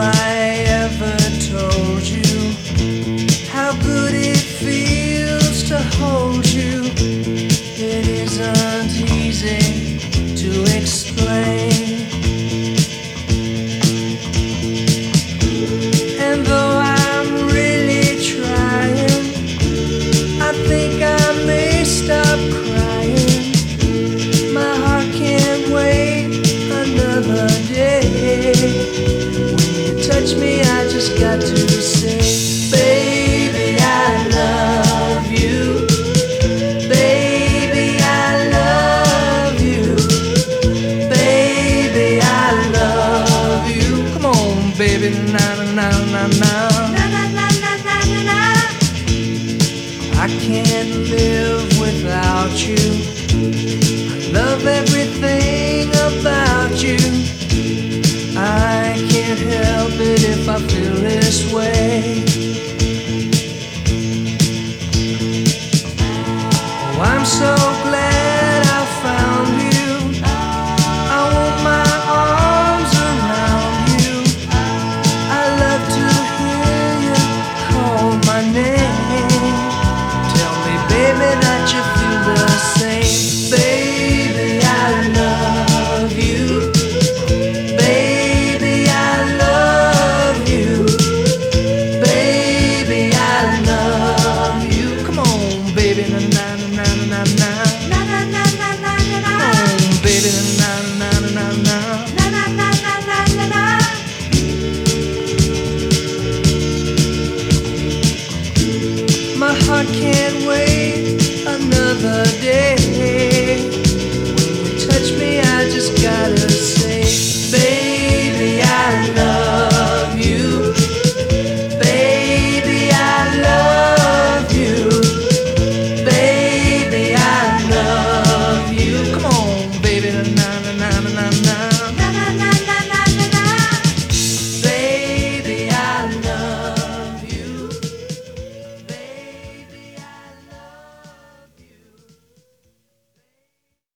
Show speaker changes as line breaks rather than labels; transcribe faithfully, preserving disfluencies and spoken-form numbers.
I ever told you how good it feels to hold you? It isn't easy to explain. And though I'm really trying, I think I may stop crying. My heart can't wait another day. When you touch me, I just got to say, baby, I love you. Baby, I love you. Baby, I love you. Come on, baby, na na na na na. I can't live without you. I love everything about you. I can't